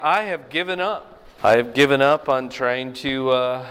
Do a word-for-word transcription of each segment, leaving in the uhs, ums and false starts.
I have given up. I have given up on trying to uh,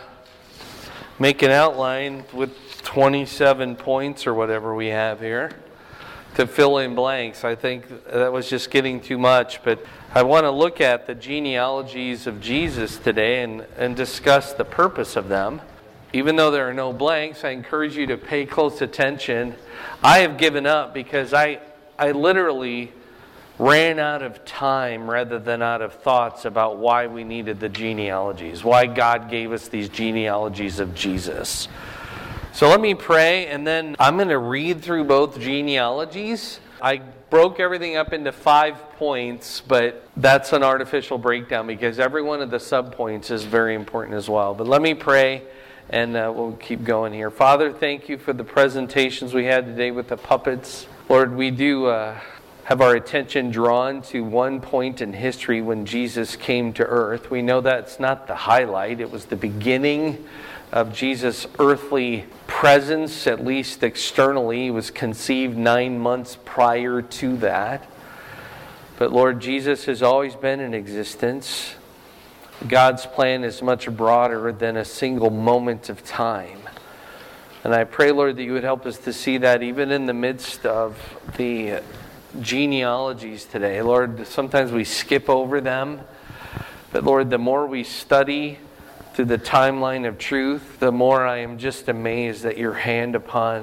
make an outline with twenty-seven points or whatever we have here to fill in blanks. I think that was just getting too much, but I want to look at the genealogies of Jesus today and, and discuss the purpose of them. Even though there are no blanks, I encourage you to pay close attention. I have given up because I, I literally ran out of time rather than out of thoughts about why we needed the genealogies, why God gave us these genealogies of Jesus. So let me pray, and then I'm going to read through both genealogies. I broke everything up into five points, but that's an artificial breakdown because every one of the subpoints is very important as well. But let me pray, and uh, we'll keep going here. Father, thank you for the presentations we had today with the puppets. Lord, we do uh, have our attention drawn to one point in history when Jesus came to earth. We know that's not the highlight. It was the beginning of Jesus' earthly presence, at least externally. He was conceived nine months prior to that. But Lord, Jesus has always been in existence. God's plan is much broader than a single moment of time. And I pray, Lord, that you would help us to see that even in the midst of the genealogies today. Lord, sometimes we skip over them. But Lord, the more we study through the timeline of truth, the more I am just amazed at your hand upon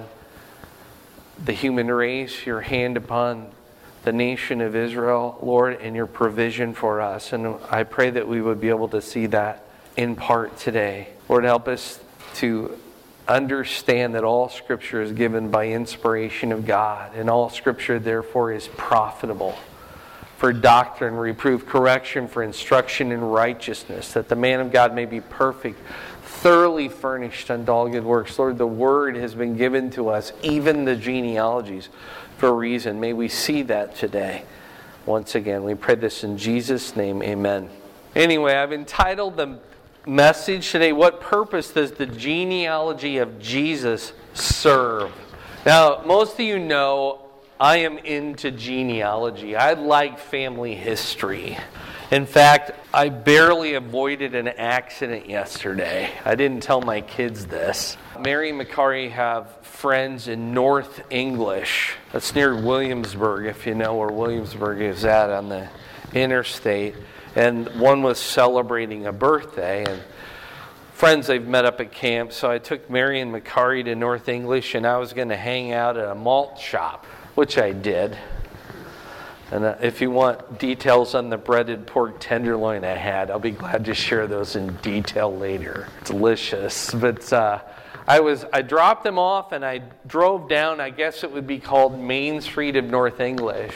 the human race, your hand upon the nation of Israel, Lord, and your provision for us. And I pray that we would be able to see that in part today. Lord, help us to understand that all Scripture is given by inspiration of God, and all Scripture, therefore, is profitable for doctrine, reproof, correction, for instruction in righteousness, that the man of God may be perfect, thoroughly furnished unto all good works. Lord, the Word has been given to us, even the genealogies, for a reason. May we see that today. Once again, we pray this in Jesus' name, amen. Anyway, I've entitled the message today, What Purpose Does the Genealogy of Jesus Serve? Now, most of you know I am into genealogy. I like family history. In fact, I barely avoided an accident yesterday. I didn't tell my kids this. Mary and Macari have friends in North English. That's near Williamsburg, if you know where Williamsburg is at on the interstate. And one was celebrating a birthday, and friends they've met up at camp. So I took Mary and Macari to North English, and I was going to hang out at a malt shop, which I did. And uh, if you want details on the breaded pork tenderloin I had, I'll be glad to share those in detail later. Delicious. But uh, I was I dropped them off, and I drove down, I guess it would be called Main Street of North English.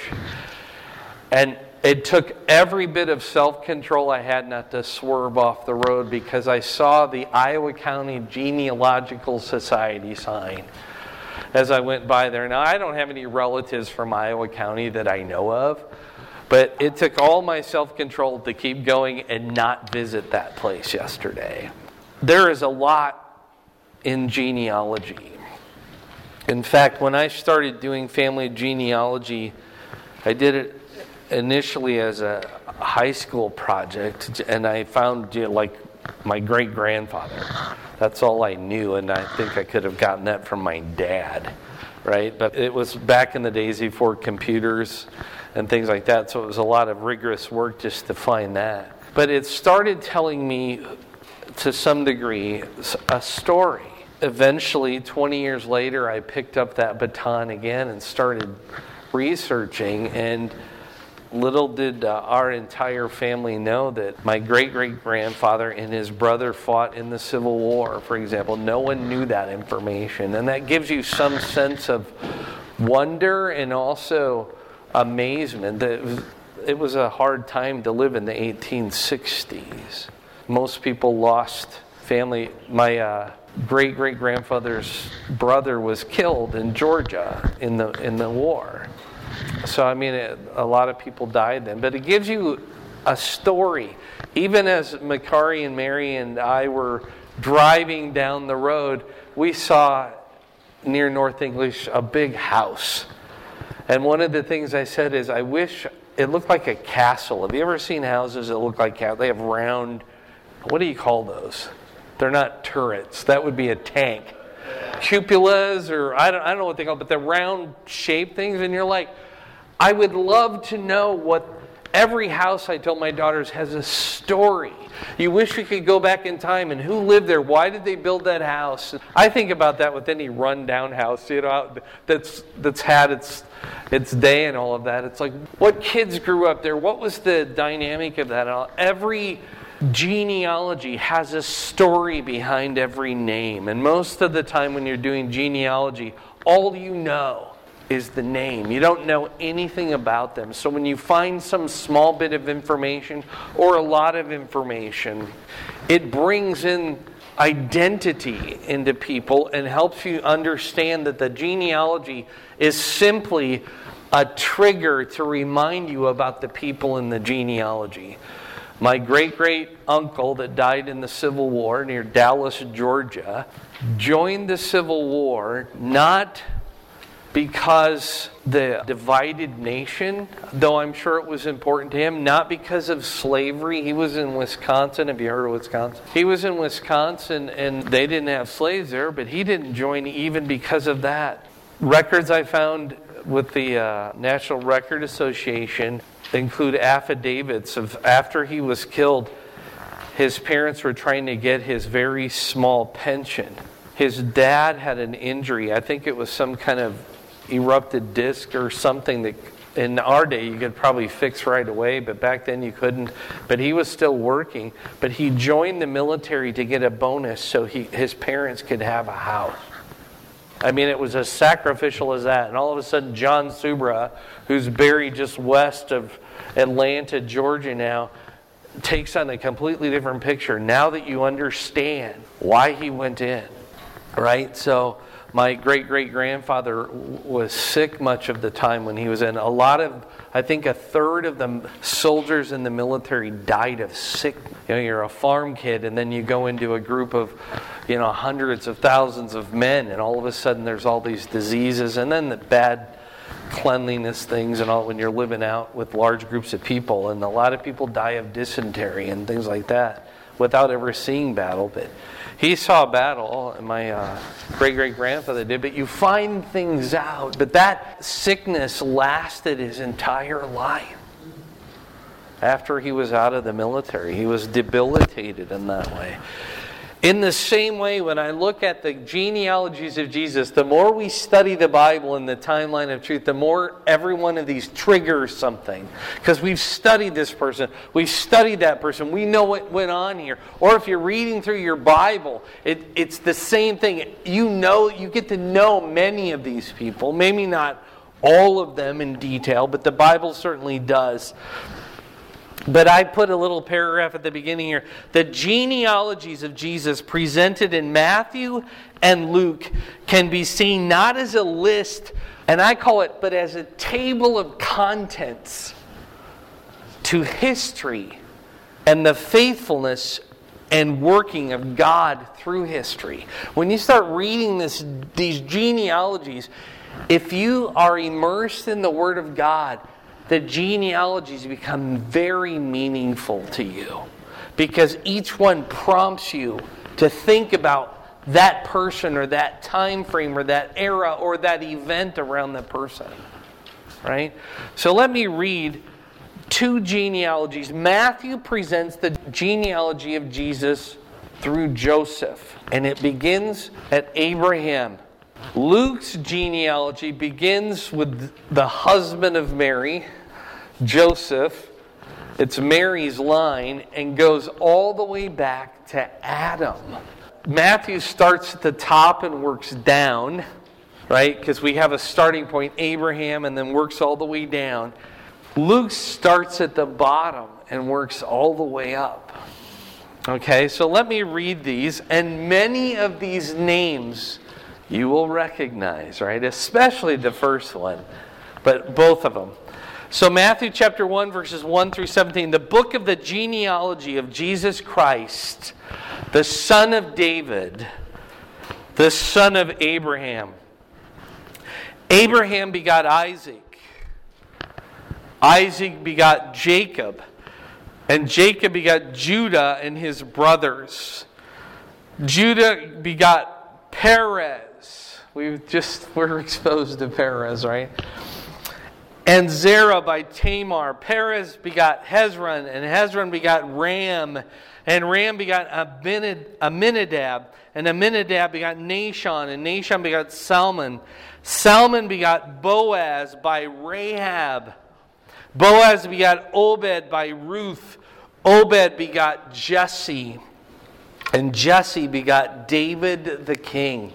And it took every bit of self-control I had not to swerve off the road because I saw the Iowa County Genealogical Society sign as I went by there. Now, I don't have any relatives from Iowa County that I know of, but it took all my self-control to keep going and not visit that place yesterday. There is a lot in genealogy. In fact, when I started doing family genealogy, I did it initially as a high school project, and I found, you know, like my great-grandfather. That's all I knew, and I think I could have gotten that from my dad, right? But it was back in the days before computers and things like that, so it was a lot of rigorous work just to find that. But it started telling me, to some degree, a story. Eventually, twenty years later, I picked up that baton again and started researching, and little did uh, our entire family know that my great-great-grandfather and his brother fought in the Civil War, for example. No one knew that information. And that gives you some sense of wonder and also amazement. That it was, it was a hard time to live in the eighteen sixties. Most people lost family. My uh, great-great-grandfather's brother was killed in Georgia in the in the war. So, I mean, it, a lot of people died then. But it gives you a story. Even as Macari and Mary and I were driving down the road, we saw near North English a big house. And one of the things I said is, I wish it looked like a castle. Have you ever seen houses that look like castles? They have round, what do you call those? They're not turrets. That would be a tank. Cupolas, or I don't, I don't know what they call it, but they're round shaped things. And you're like, I would love to know what every house, I told my daughters, has a story. You wish you could go back in time and who lived there? Why did they build that house? I think about that with any rundown house, you know, that's that's had its its day and all of that. It's like, what kids grew up there? What was the dynamic of that? Every genealogy has a story behind every name. And most of the time when you're doing genealogy, all you know is the name. You don't know anything about them. So when you find some small bit of information or a lot of information, it brings in identity into people and helps you understand that the genealogy is simply a trigger to remind you about the people in the genealogy. My great-great-uncle that died in the Civil War near Dallas, Georgia, joined the Civil War not because the divided nation, though I'm sure it was important to him, not because of slavery. He was in Wisconsin. Have you heard of Wisconsin? He was in Wisconsin and they didn't have slaves there, but he didn't join even because of that. Records I found with the uh, National Record Association include affidavits of after he was killed, his parents were trying to get his very small pension. His dad had an injury. I think it was some kind of erupted disc or something that in our day you could probably fix right away, but back then you couldn't. But he was still working. But he joined the military to get a bonus so he, his parents could have a house. I mean, it was as sacrificial as that. And all of a sudden, John Subra, who's buried just west of Atlanta, Georgia now, takes on a completely different picture now that you understand why he went in. Right? So my great-great-grandfather was sick much of the time when he was in. A lot of, I think a third of the soldiers in the military died of sickness. You know, you're a farm kid and then you go into a group of, you know, hundreds of thousands of men and all of a sudden there's all these diseases and then the bad cleanliness things and all when you're living out with large groups of people. And a lot of people die of dysentery and things like that without ever seeing battle. But he saw battle, and my uh, great-great-grandfather did, but you find things out. But that sickness lasted his entire life. After he was out of the military, he was debilitated in that way. In the same way, when I look at the genealogies of Jesus, the more we study the Bible and the timeline of truth, the more every one of these triggers something. Because we've studied this person, we've studied that person, we know what went on here. Or if you're reading through your Bible, it, it's the same thing. You know, you get to know many of these people, maybe not all of them in detail, but the Bible certainly does. But I put a little paragraph at the beginning here. The genealogies of Jesus presented in Matthew and Luke can be seen not as a list, and I call it, but as a table of contents to history and the faithfulness and working of God through history. When you start reading this, these genealogies, if you are immersed in the Word of God, the genealogies become very meaningful to you because each one prompts you to think about that person or that time frame or that era or that event around the person. Right? So let me read two genealogies. Matthew presents the genealogy of Jesus through Joseph, and it begins at Abraham. Luke's genealogy begins with the husband of Mary, Joseph. It's Mary's line and goes all the way back to Adam. Matthew starts at the top and works down, right? Because we have a starting point, Abraham, and then works all the way down. Luke starts at the bottom and works all the way up. Okay, so let me read these. And many of these names you will recognize, right? Especially the first one, but both of them. So Matthew chapter one, verses one through seventeen, the book of the genealogy of Jesus Christ, the son of David, the son of Abraham. Abraham begot Isaac. Isaac begot Jacob. And Jacob begot Judah and his brothers. Judah begot Perez. We just were exposed to Perez, right? And Zerah by Tamar. Perez begot Hezron, and Hezron begot Ram. And Ram begot Aminadab. And Aminadab begot Nahshon, and Nahshon begot Salmon. Salmon begot Boaz by Rahab. Boaz begot Obed by Ruth. Obed begot Jesse. And Jesse begot David the king.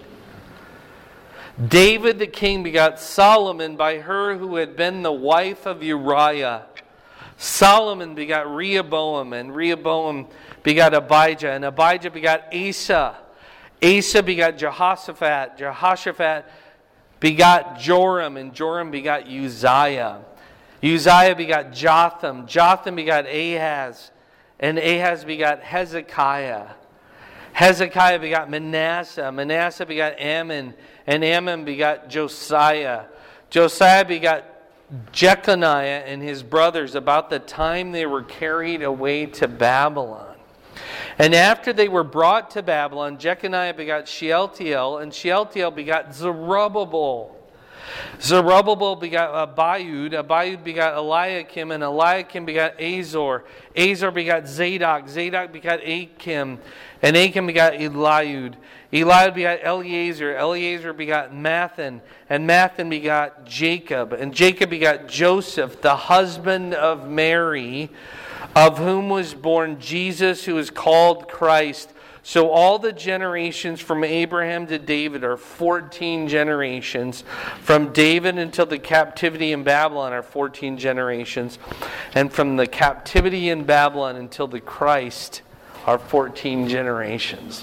David the king begot Solomon by her who had been the wife of Uriah. Solomon begot Rehoboam, and Rehoboam begot Abijah, and Abijah begot Asa. Asa begot Jehoshaphat. Jehoshaphat begot Joram, and Joram begot Uzziah. Uzziah begot Jotham. Jotham begot Ahaz, and Ahaz begot Hezekiah. Hezekiah begot Manasseh. Manasseh begot Ammon, and Ammon begot Josiah. Josiah begot Jeconiah and his brothers about the time they were carried away to Babylon. And after they were brought to Babylon, Jeconiah begot Shealtiel, and Shealtiel begot Zerubbabel. Zerubbabel begot Abiud, Abiud begot Eliakim, and Eliakim begot Azor. Azor begot Zadok, Zadok begot Achim, and Achim begot Eliud. Eliud begot Eleazar, Eleazar begot Mathan, and Mathan begot Jacob. And Jacob begot Joseph, the husband of Mary, of whom was born Jesus, who is called Christ. So all the generations from Abraham to David are fourteen generations. From David until the captivity in Babylon are fourteen generations. And from the captivity in Babylon until the Christ are fourteen generations.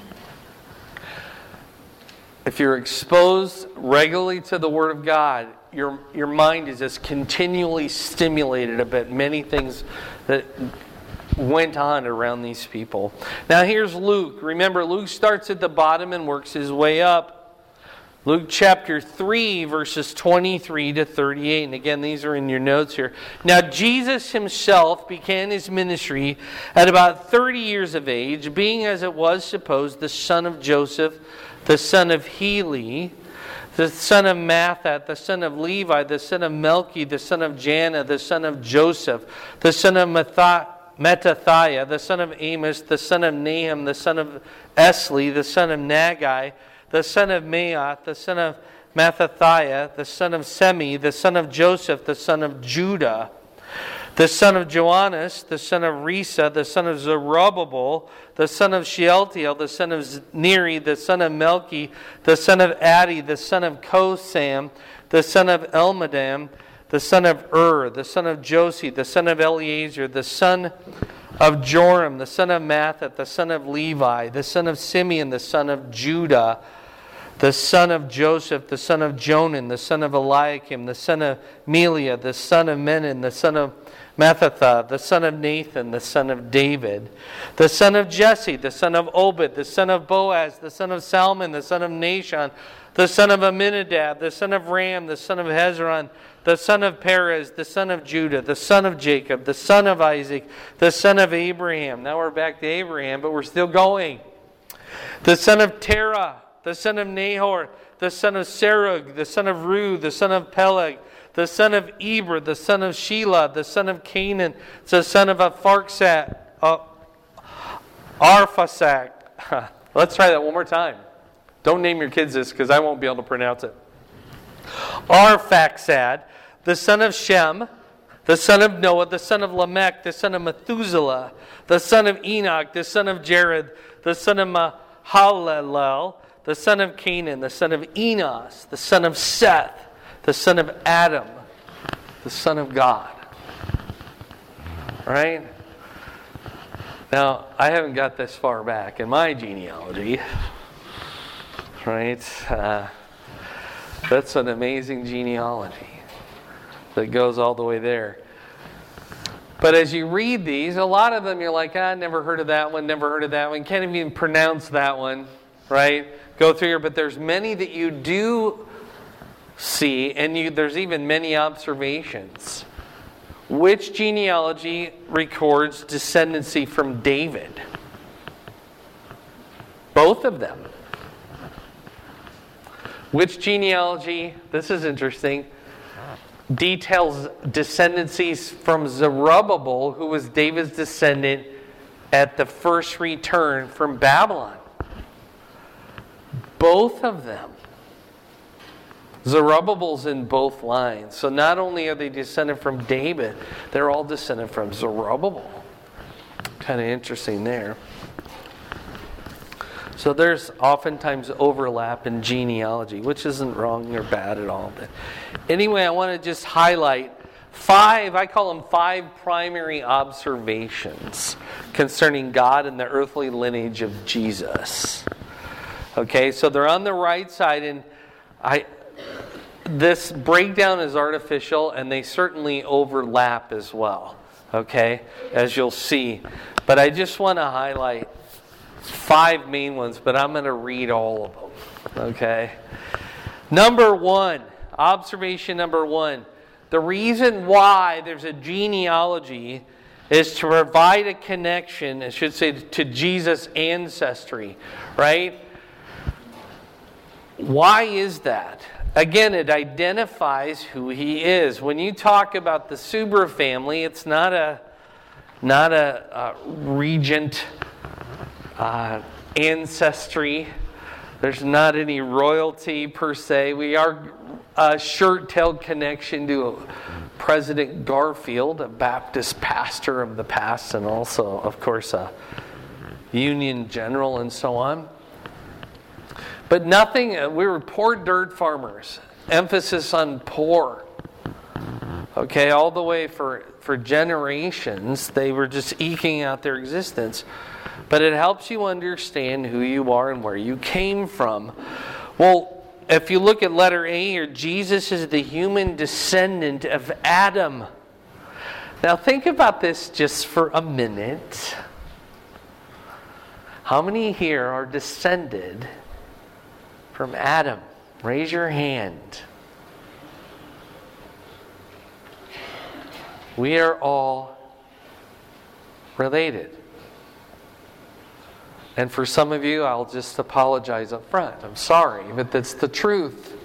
If you're exposed regularly to the Word of God, your your mind is just continually stimulated about many things that went on around these people. Now here's Luke. Remember, Luke starts at the bottom and works his way up. Luke chapter three, verses twenty-three to thirty-eight. And again, these are in your notes here. Now Jesus himself began his ministry at about thirty years of age, being as it was supposed the son of Joseph, the son of Heli, the son of Mathat, the son of Levi, the son of Melchi, the son of Janna, the son of Joseph, the son of Mathat, Mattathiah, the son of Amos, the son of Nahum, the son of Esli, the son of Nagai, the son of Maath, the son of Mattathiah, the son of Semi, the son of Joseph, the son of Judah, the son of Joannes, the son of Risa, the son of Zerubbabel, the son of Shealtiel, the son of Neri, the son of Melchi, the son of Addi, the son of Kosam, the son of Elmadam, the son of Ur, the son of Josi, the son of Eleazar, the son of Joram, the son of Mathat, the son of Levi, the son of Simeon, the son of Judah, the son of Joseph, the son of Jonan, the son of Eliakim, the son of Meliah, the son of Menon, the son of Mattatha, the son of Nathan, the son of David, the son of Jesse, the son of Obed, the son of Boaz, the son of Salmon, the son of Nahshon, the son of Aminadab, the son of Ram, the son of Hezron, the son of Perez, the son of Judah, the son of Jacob, the son of Isaac, the son of Abraham. Now we're back to Abraham, but we're still going. The son of Terah, the son of Nahor, the son of Serug, the son of Ru, the son of Peleg, the son of Eber, the son of Shelah, the son of Canaan, the son of Apharksat, uh, Arphaxad. Let's try that one more time. Don't name your kids this because I won't be able to pronounce it. Arphaxad, the son of Shem, the son of Noah, the son of Lamech, the son of Methuselah, the son of Enoch, the son of Jared, the son of Mahalalel, the son of Canaan, the son of Enos, the son of Seth, the son of Adam, the son of God. Right? Now, I haven't got this far back in my genealogy. Right? Uh, that's an amazing genealogy that goes all the way there. But as you read these, a lot of them you're like, ah, never heard of that one, never heard of that one, can't even pronounce that one, right? Go through here, but there's many that you do see, and you, there's even many observations. Which genealogy records descendancy from David? Both of them. Which genealogy, this is interesting, details descendancies from Zerubbabel, who was David's descendant at the first return from Babylon? Both of them. Zerubbabel's in both lines. So not only are they descended from David, they're all descended from Zerubbabel. Kind of interesting there. So there's oftentimes overlap in genealogy, which isn't wrong or bad at all. But anyway, I want to just highlight five, I call them five primary observations concerning God and the earthly lineage of Jesus. Okay, so they're on the right side, and I... this breakdown is artificial, and they certainly overlap as well, okay, as you'll see. But I just want to highlight five main ones, but I'm going to read all of them, okay? Number one, observation number one, the reason why there's a genealogy is to provide a connection, I should say, to Jesus' ancestry, right? Why is that? Again, it identifies who he is. When you talk about the Subra family, it's not a not a, a regent uh, ancestry. There's not any royalty per se. We are a shirt-tailed connection to President Garfield, a Baptist pastor of the past, and also, of course, a Union general and so on. But nothing, we were poor dirt farmers. Emphasis on poor. Okay, all the way for, for generations, they were just eking out their existence. But it helps you understand who you are and where you came from. Well, if you look at letter A here, Jesus is the human descendant of Adam. Now think about this just for a minute. How many here are descended from Adam? Raise your hand. We are all related. And for some of you, I'll just apologize up front. I'm sorry, but that's the truth.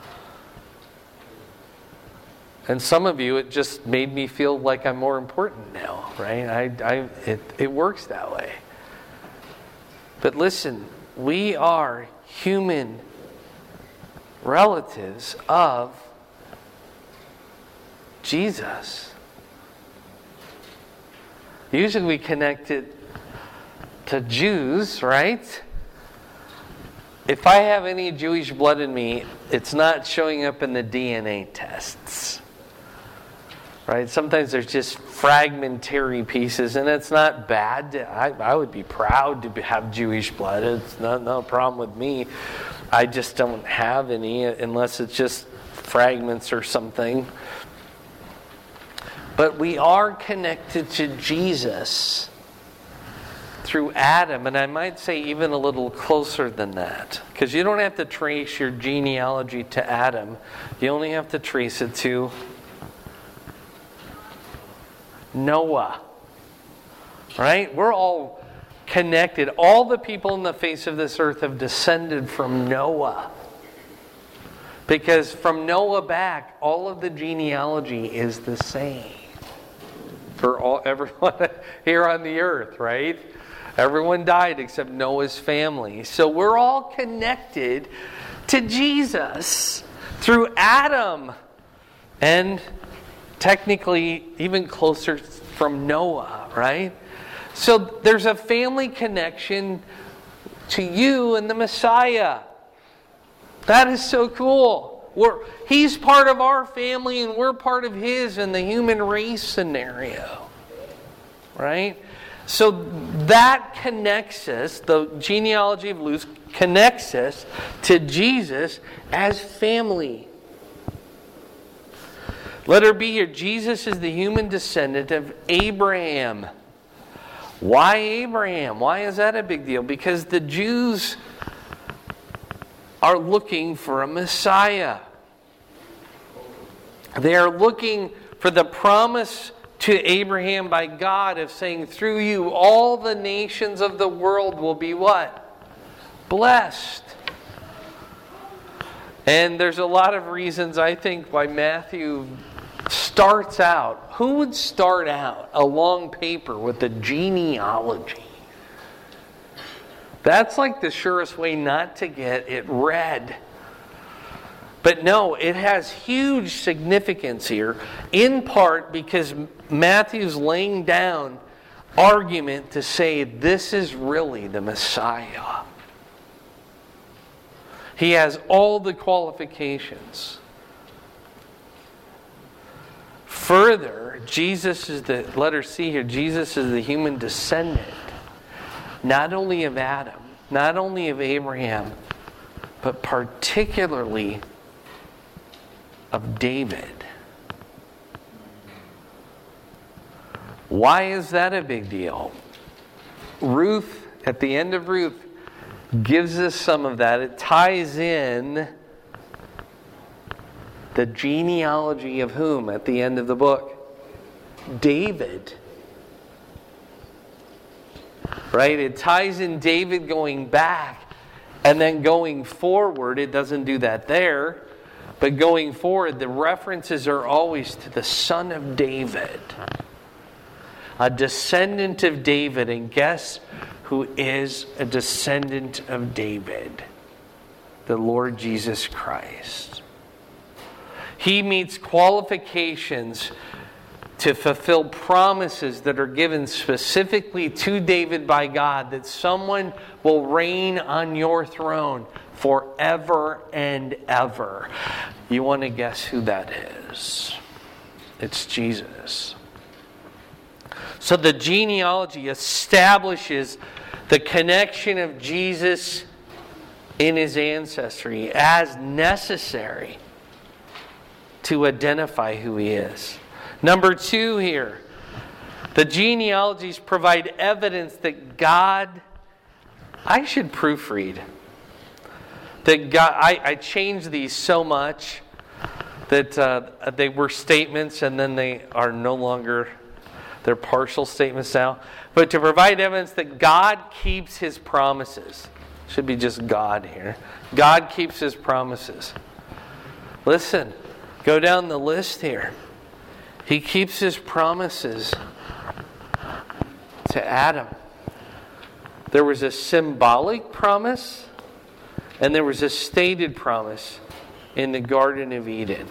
And some of you, it just made me feel like I'm more important now, right? I, I, it, it works that way. But listen, we are human relatives of Jesus. Usually we connect it to Jews, right? If I have any Jewish blood in me, it's not showing up in the D N A tests. Right? Sometimes there's just fragmentary pieces, and it's not bad. I, I would be proud to have Jewish blood. It's not, not a problem with me. I just don't have any unless it's just fragments or something. But we are connected to Jesus through Adam, and I might say even a little closer than that. Because you don't have to trace your genealogy to Adam. You only have to trace it to Noah. Right? We're all connected. All the people on the face of this earth have descended from Noah. Because from Noah back, all of the genealogy is the same. For all everyone here on the earth, right? Everyone died except Noah's family. So we're all connected to Jesus through Adam. And technically even closer from Noah, right? So there's a family connection to you and the Messiah. That is so cool. We're, he's part of our family and we're part of his in the human race scenario. Right? So that connects us, the genealogy of Luke connects us to Jesus as family. Letter B here, Jesus is the human descendant of Abraham. Why Abraham? Why is that a big deal? Because the Jews are looking for a Messiah. They are looking for the promise to Abraham by God of saying, through you all the nations of the world will be what? Blessed. And there's a lot of reasons, I think, why Matthew starts out. Who would start out a long paper with a genealogy? That's like the surest way not to get it read. But no, it has huge significance here, in part because Matthew's laying down argument to say this is really the Messiah. He has all the qualifications. Further, Jesus is the, letter C here, Jesus is the human descendant, not only of Adam, not only of Abraham, but particularly of David. Why is that a big deal? Ruth, at the end of Ruth, gives us some of that. It ties in the genealogy of whom at the end of the book? David. Right? It ties in David going back and then going forward. It doesn't do that there. But going forward, the references are always to the son of David. A descendant of David. And guess who is a descendant of David? The Lord Jesus Christ. He meets qualifications to fulfill promises that are given specifically to David by God, that someone will reign on your throne forever and ever. You want to guess who that is? It's Jesus. So the genealogy establishes the connection of Jesus in his ancestry as necessary to identify who he is. Number two here, the genealogies provide evidence that God, I should proofread. That God, I, I changed these so much that uh, they were statements and then they are no longer, they're partial statements now. But to provide evidence that God keeps his promises. Should be just God here. God keeps his promises. Listen, go down the list here. He keeps his promises to Adam. There was a symbolic promise and there was a stated promise in the Garden of Eden.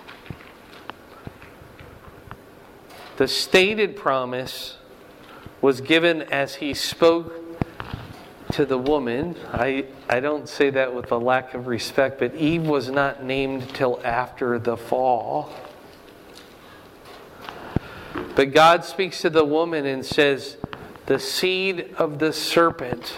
The stated promise was given as he spoke to the woman. I, I don't say that with a lack of respect, but Eve was not named till after the fall. But God speaks to the woman and says, the seed of the serpent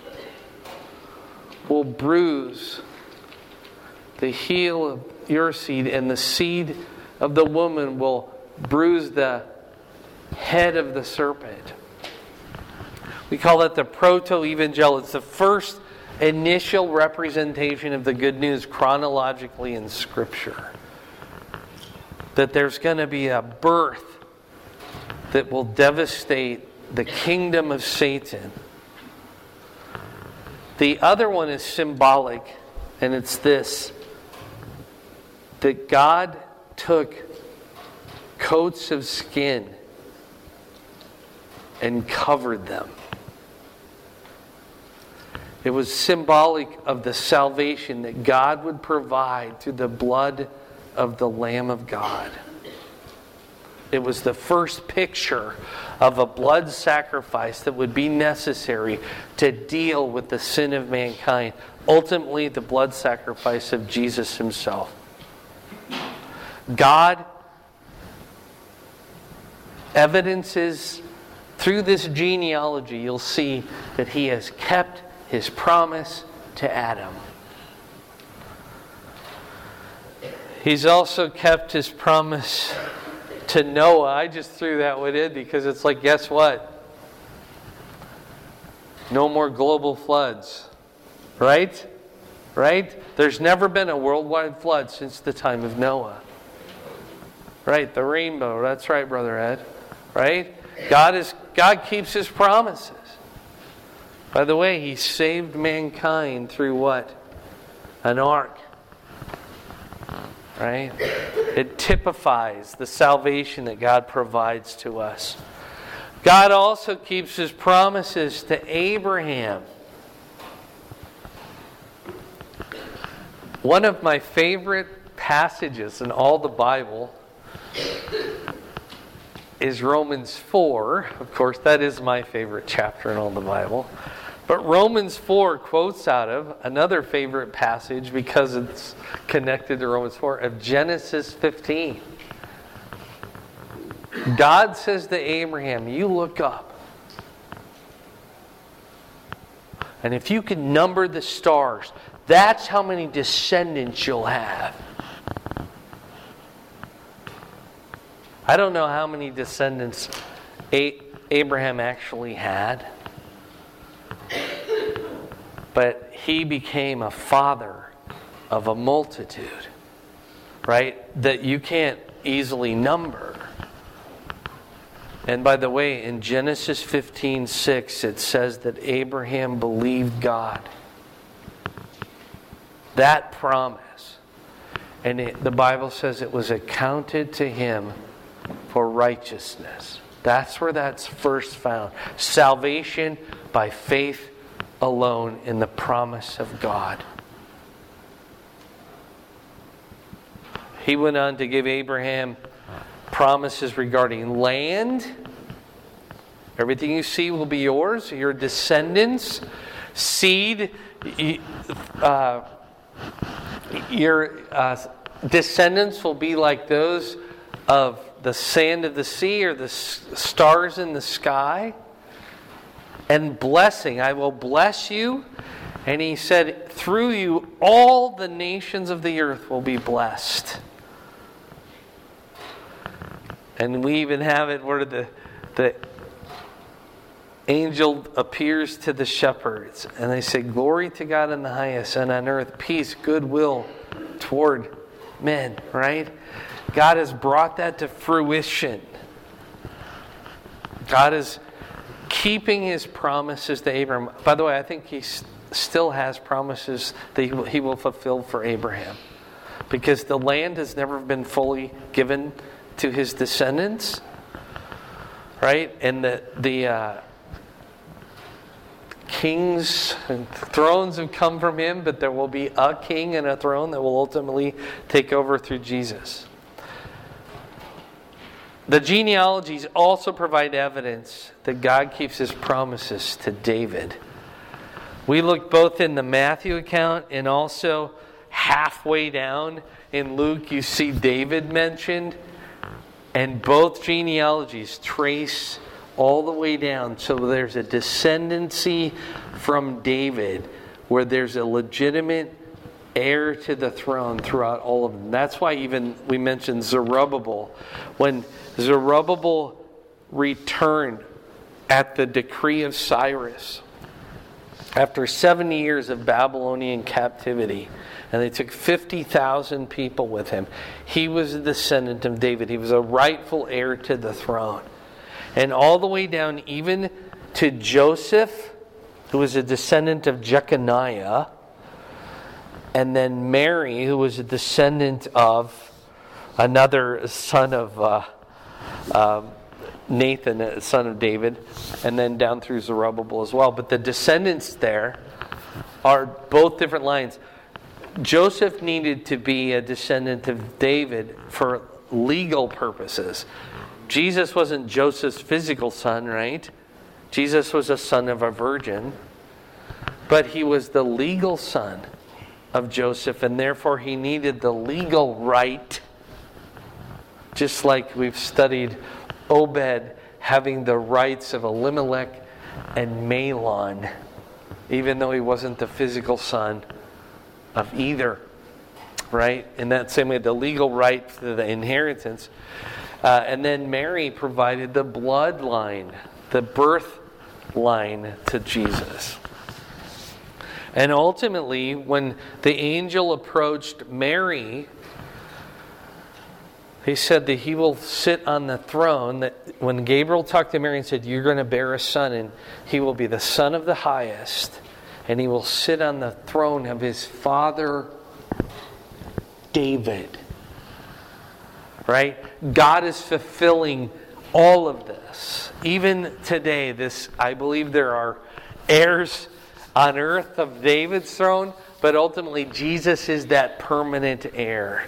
will bruise the heel of your seed, and the seed of the woman will bruise the head of the serpent. We call that the proto-evangel. It's the first initial representation of the good news chronologically in Scripture. That there's going to be a birth that will devastate the kingdom of Satan. The other one is symbolic, and it's this: that God took coats of skin and covered them. It was symbolic of the salvation that God would provide through the blood of the Lamb of God. It was the first picture of a blood sacrifice that would be necessary to deal with the sin of mankind. Ultimately, the blood sacrifice of Jesus himself. God evidences through this genealogy, you'll see that he has kept his promise to Adam. He's also kept his promise to Noah. I just threw that one in because it's like, guess what? No more global floods. Right? Right? There's never been a worldwide flood since the time of Noah. Right, the rainbow. That's right, Brother Ed. right? God is God keeps His promises. By the way, He saved mankind through what? An ark. Right? It typifies the salvation that God provides to us. God also keeps His promises to Abraham. One of my favorite passages in all the Bible is Romans four. Of course, that is my favorite chapter in all the Bible. But Romans four quotes out of another favorite passage, because it's connected to Romans four, of Genesis fifteen. God says to Abraham, you look up, and if you can number the stars, that's how many descendants you'll have. I don't know how many descendants Abraham actually had, but he became a father of a multitude, right? That you can't easily number. And by the way, in Genesis fifteen six, it says that Abraham believed God. That promise. And it, the Bible says it was accounted to him for righteousness. That's where that's first found. Salvation by faith alone in the promise of God. He went on to give Abraham promises regarding land. Everything you see will be yours, your descendants, seed. Uh, your uh, descendants will be like those of the sand of the sea or the stars in the sky. And blessing, I will bless you. And he said, through you all the nations of the earth will be blessed. And we even have it where the, the angel appears to the shepherds. And they say, glory to God in the highest, and on earth peace, goodwill toward men. Right? God has brought that to fruition. God is keeping His promises to Abraham. By the way, I think He still has promises that He will, he will fulfill for Abraham. Because the land has never been fully given to his descendants. Right? And the, the uh, kings and thrones have come from him, but there will be a king and a throne that will ultimately take over through Jesus. The genealogies also provide evidence that God keeps His promises to David. We look both in the Matthew account and also halfway down in Luke, you see David mentioned. And both genealogies trace all the way down. So there's a descendancy from David where there's a legitimate heir to the throne throughout all of them. That's why even we mentioned Zerubbabel. When Zerubbabel returned at the decree of Cyrus after seventy years of Babylonian captivity, and they took fifty thousand people with him, he was a descendant of David. He was a rightful heir to the throne. And all the way down even to Joseph, who was a descendant of Jeconiah, and then Mary, who was a descendant of another son of uh, uh, Nathan, a son of David, and then down through Zerubbabel as well. But the descendants there are both different lines. Joseph needed to be a descendant of David for legal purposes. Jesus wasn't Joseph's physical son, right? Jesus was a son of a virgin. But he was the legal son of Joseph, and therefore he needed the legal right. Just like we've studied Obed having the rights of Elimelech and Mahlon, even though he wasn't the physical son of either, right? In that same way, the legal right to the inheritance. Uh, and then Mary provided the bloodline, the birth line to Jesus. And ultimately, when the angel approached Mary He said that he will sit on the throne. That when Gabriel talked to Mary and said, "You're going to bear a son, and he will be the Son of the Highest, and he will sit on the throne of his father David." Right? God is fulfilling all of this. Even today, this I believe there are heirs on earth of David's throne, but ultimately Jesus is that permanent heir.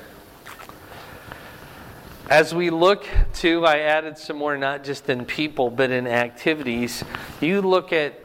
As we look to, I added some more, not just in people, but in activities. You look at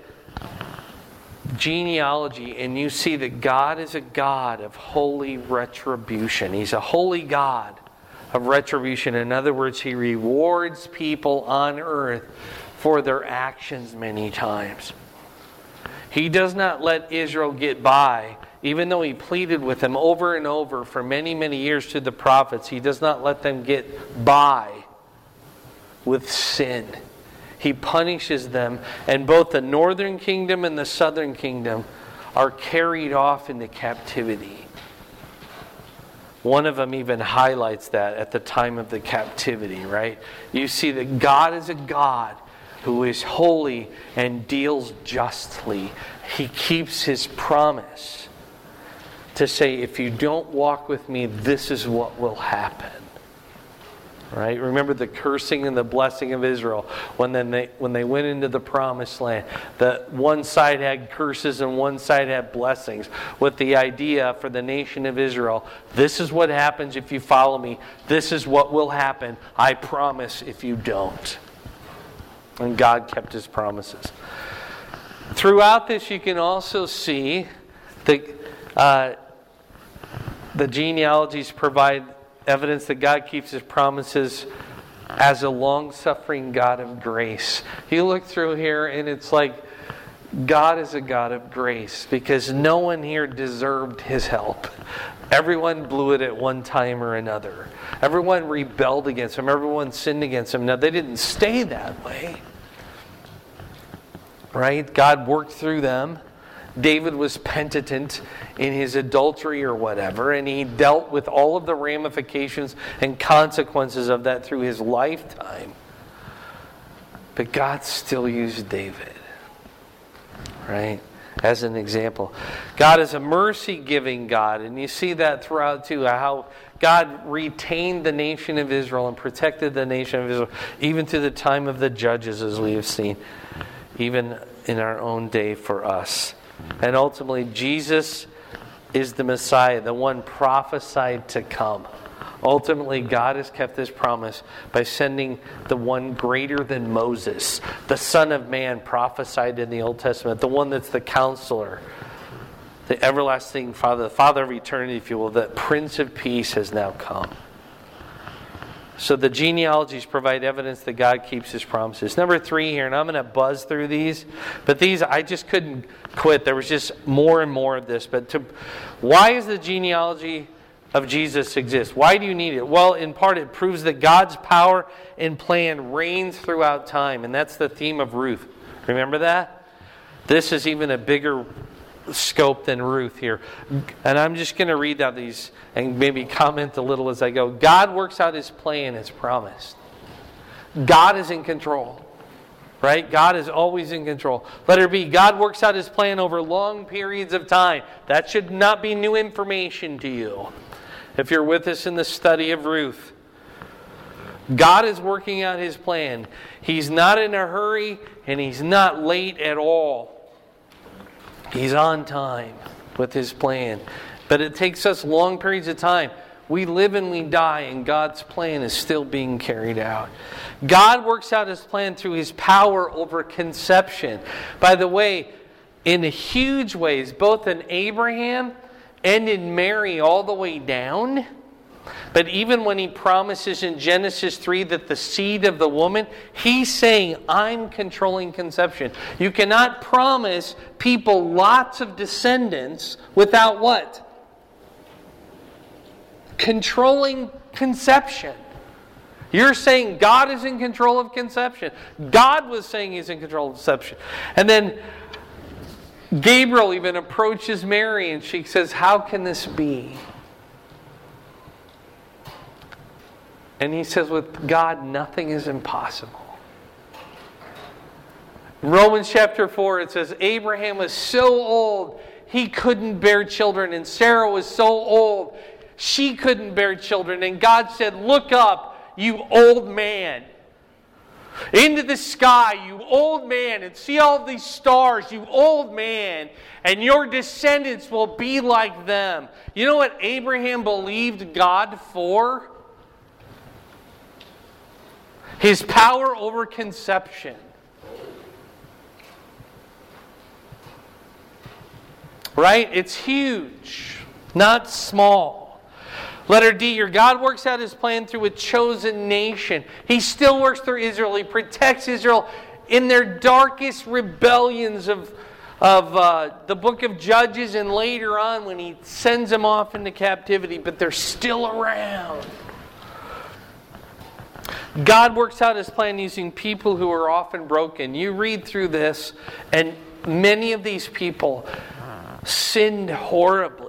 genealogy and you see that God is a God of holy retribution. He's a holy God of retribution. In other words, He rewards people on earth for their actions many times. He does not let Israel get by. Even though He pleaded with them over and over for many, many years to the prophets, He does not let them get by with sin. He punishes them, and both the northern kingdom and the southern kingdom are carried off into captivity. One of them even highlights that at the time of the captivity, right? You see that God is a God who is holy and deals justly. He keeps His promise to say, if you don't walk with me, this is what will happen. Right? Remember the cursing and the blessing of Israel when then they when they went into the promised land. The one side had curses and one side had blessings, with the idea for the nation of Israel, this is what happens if you follow me. This is what will happen. I promise if you don't. And God kept His promises. Throughout this, you can also see the uh, the genealogies provide evidence that God keeps His promises as a long-suffering God of grace. You look through here and it's like God is a God of grace because no one here deserved His help. Everyone blew it at one time or another. Everyone rebelled against Him. Everyone sinned against Him. Now, they didn't stay that way. Right? God worked through them. David was penitent in his adultery or whatever, and he dealt with all of the ramifications and consequences of that through his lifetime. But God still used David, right, as an example. God is a mercy-giving God, and you see that throughout too, how God retained the nation of Israel and protected the nation of Israel, even to the time of the judges, as we have seen, even in our own day for us. And ultimately, Jesus is the Messiah, the one prophesied to come. Ultimately, God has kept His promise by sending the one greater than Moses, the Son of Man prophesied in the Old Testament, the one that's the Counselor, the everlasting Father, the Father of eternity, if you will, the Prince of Peace has now come. So the genealogies provide evidence that God keeps His promises. Number three here, and I'm going to buzz through these, but these I just couldn't quit. There was just more and more of this. But to, why does the genealogy of Jesus exist? Why do you need it? Well, in part it proves that God's power and plan reigns throughout time, and that's the theme of Ruth. Remember that? This is even a bigger scope than Ruth here. And I'm just going to read out these and maybe comment a little as I go. God works out His plan as promised. God is in control. Right? God is always in control. Let her be. God works out His plan over long periods of time. That should not be new information to you. If you're with us in the study of Ruth, God is working out His plan. He's not in a hurry and He's not late at all. He's on time with His plan. But it takes us long periods of time. We live and we die, and God's plan is still being carried out. God works out His plan through His power over conception. By the way, in huge ways, both in Abraham and in Mary all the way down. But even when He promises in Genesis three that the seed of the woman, He's saying, I'm controlling conception. You cannot promise people lots of descendants without what? Controlling conception. You're saying God is in control of conception. God was saying He's in control of conception. And then Gabriel even approaches Mary and she says, how can this be? And he says, with God, nothing is impossible. In Romans chapter four, it says, Abraham was so old, he couldn't bear children. And Sarah was so old, she couldn't bear children. And God said, look up, you old man. Into the sky, you old man, and see all these stars, you old man, and your descendants will be like them. You know what Abraham believed God for? His power over conception. Right? It's huge, not small. Letter D, your God works out His plan through a chosen nation. He still works through Israel. He protects Israel in their darkest rebellions of, of uh, the book of Judges and later on when He sends them off into captivity. But they're still around. God works out His plan using people who are often broken. You read through this, and many of these people sinned horribly.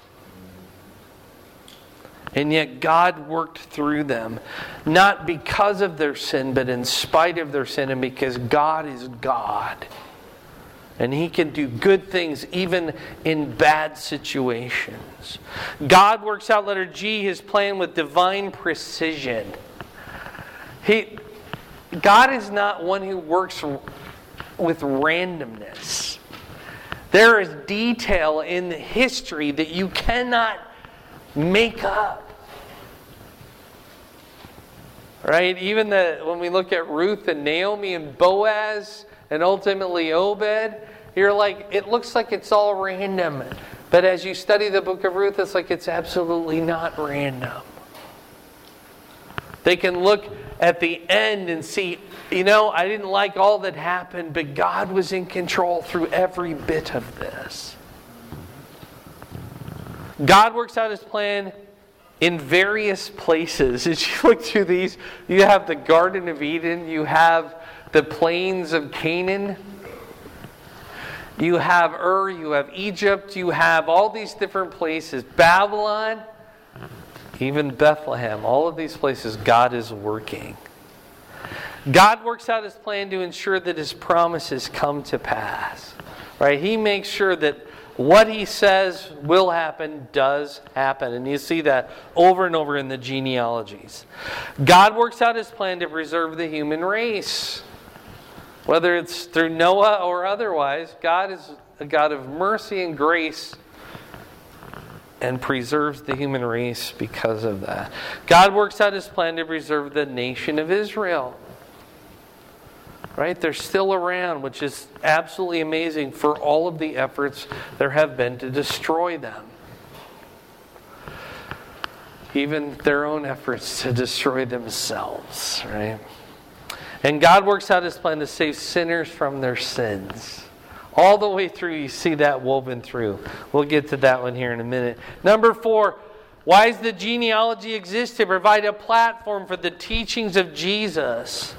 And yet God worked through them, not because of their sin, but in spite of their sin, and because God is God. And He can do good things even in bad situations. God works out, letter G, His plan with divine precision. He, God is not one who works with randomness. There is detail in the history that you cannot make up. Right? Even the, when we look at Ruth and Naomi and Boaz and ultimately Obed, you're like, it looks like it's all random. But as you study the book of Ruth, it's like it's absolutely not random. They can look at the end and see, you know, I didn't like all that happened, but God was in control through every bit of this. God works out His plan in various places. As you look through these, you have the Garden of Eden, you have the plains of Canaan, you have Ur, you have Egypt, you have all these different places. Babylon, even Bethlehem, all of these places God is working. God works out His plan to ensure that His promises come to pass. Right? He makes sure that what He says will happen does happen. And you see that over and over in the genealogies. God works out His plan to preserve the human race. Whether it's through Noah or otherwise, God is a God of mercy and grace and preserves the human race because of that. God works out His plan to preserve the nation of Israel. Right? They're still around, which is absolutely amazing for all of the efforts there have been to destroy them. Even their own efforts to destroy themselves. Right? And God works out His plan to save sinners from their sins. All the way through, you see that woven through. We'll get to that one here in a minute. Number four, why does the genealogy exist? To provide a platform for the teachings of Jesus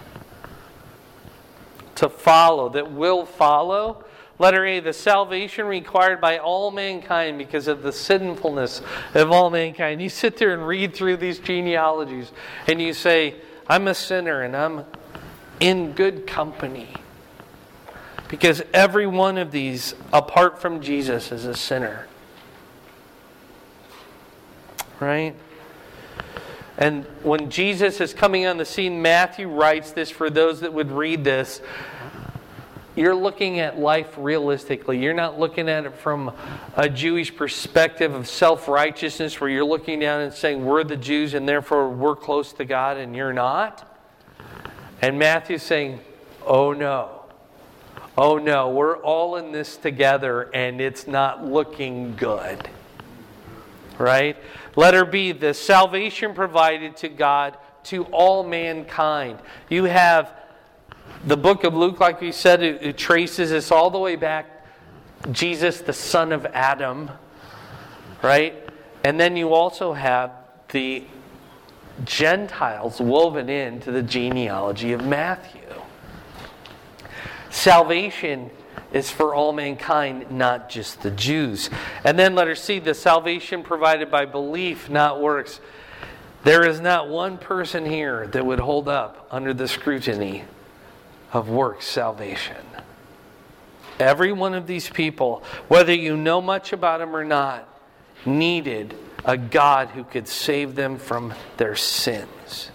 to follow, that will follow. Letter A, the salvation required by all mankind because of the sinfulness of all mankind. You sit there and read through these genealogies and you say, I'm a sinner and I'm in good company. Because every one of these, apart from Jesus, is a sinner. Right? And when Jesus is coming on the scene, Matthew writes this for those that would read this. You're looking at life realistically. You're not looking at it from a Jewish perspective of self-righteousness where you're looking down and saying, we're the Jews and therefore we're close to God and you're not. And Matthew's saying, oh no. Oh no, we're all in this together and it's not looking good. Right? Letter B, the salvation provided to God to all mankind. You have the book of Luke, like we said, it, it traces this all the way back. Jesus, the son of Adam. Right? And then you also have the Gentiles woven into the genealogy of Matthew. Salvation is for all mankind, not just the Jews. And then letter C, the salvation provided by belief, not works. There is not one person here that would hold up under the scrutiny of works salvation. Every one of these people, whether you know much about them or not, needed a God who could save them from their sins.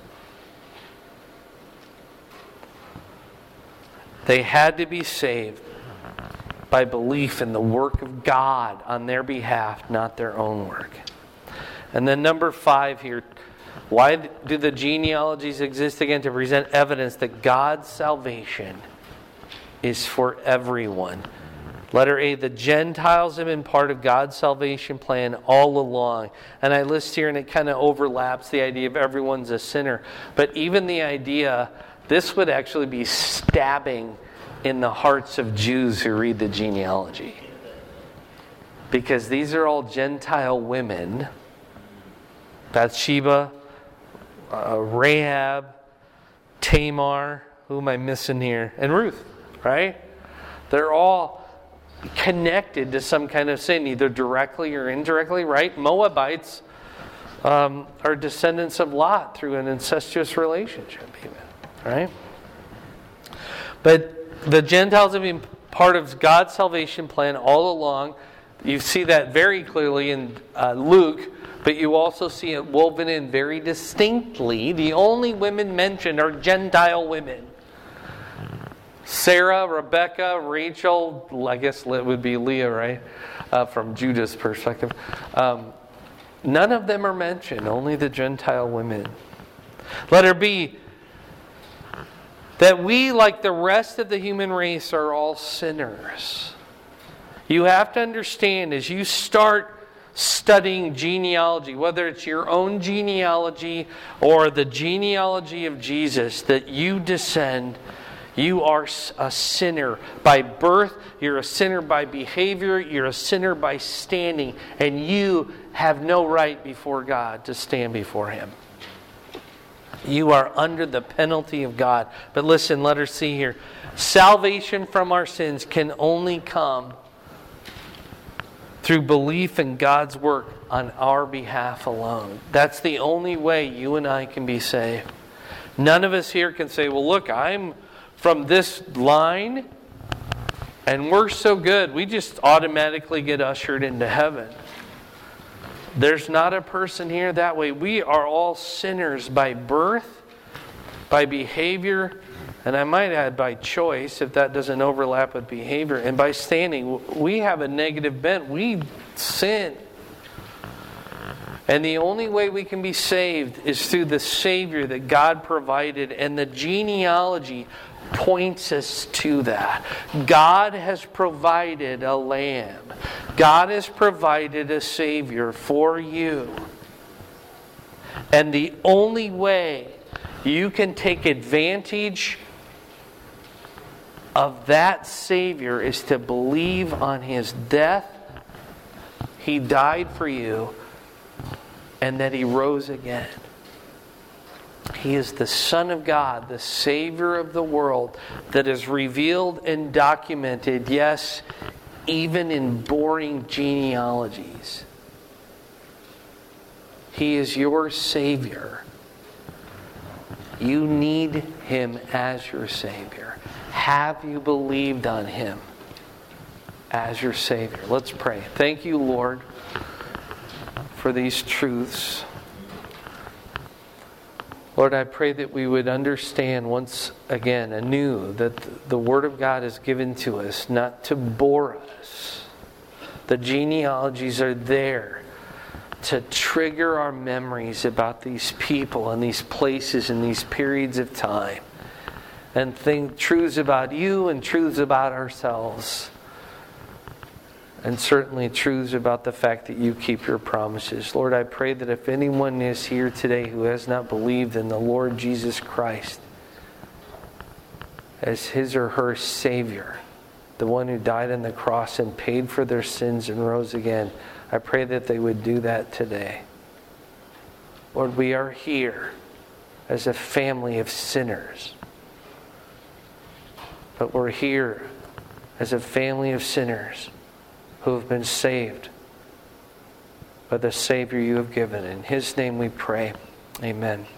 They had to be saved by belief in the work of God on their behalf, not their own work. And then number five here, why do the genealogies exist again? To present evidence that God's salvation is for everyone. Letter A, the Gentiles have been part of God's salvation plan all along. And I list here, and it kind of overlaps the idea of everyone's a sinner. But even the idea, this would actually be stabbing in the hearts of Jews who read the genealogy. Because these are all Gentile women. Bathsheba, uh, Rahab, Tamar, who am I missing here? And Ruth, right? They're all connected to some kind of sin, either directly or indirectly, right? Moabites um, are descendants of Lot through an incestuous relationship, even, right? But the Gentiles have been part of God's salvation plan all along. You see that very clearly in uh, Luke, but you also see it woven in very distinctly. The only women mentioned are Gentile women. Sarah, Rebecca, Rachel, I guess it would be Leah, right? Uh, from Judah's perspective. Um, none of them are mentioned, only the Gentile women. Letter B, that we, like the rest of the human race, are all sinners. You have to understand, as you start studying genealogy, whether it's your own genealogy or the genealogy of Jesus, that you descend, you are a sinner by birth, you're a sinner by behavior, you're a sinner by standing, and you have no right before God to stand before Him. You are under the penalty of God. But listen, let us see here. Salvation from our sins can only come through belief in God's work on our behalf alone. That's the only way you and I can be saved. None of us here can say, well, look, I'm from this line, and we're so good, we just automatically get ushered into heaven. There's not a person here that way. We are all sinners by birth, by behavior, and I might add by choice, if that doesn't overlap with behavior, and by standing. We have a negative bent. We sin. And the only way we can be saved is through the Savior that God provided, and the genealogy points us to that. God has provided a lamb. God has provided a Savior for you. And the only way you can take advantage of that Savior is to believe on His death. He died for you, and that He rose again. He is the Son of God, the Savior of the world, that is revealed and documented, yes, even in boring genealogies. He is your Savior. You need Him as your Savior. Have you believed on Him as your Savior? Let's pray. Thank you, Lord, for these truths. Lord, I pray that we would understand once again anew that the Word of God is given to us not to bore us. The genealogies are there to trigger our memories about these people and these places and these periods of time, and think truths about you and truths about ourselves, and certainly truths about the fact that you keep your promises. Lord, I pray that if anyone is here today who has not believed in the Lord Jesus Christ as his or her Savior, the one who died on the cross and paid for their sins and rose again, I pray that they would do that today. Lord, we are here as a family of sinners. But we're here as a family of sinners who have been saved by the Savior you have given. In His name we pray. Amen.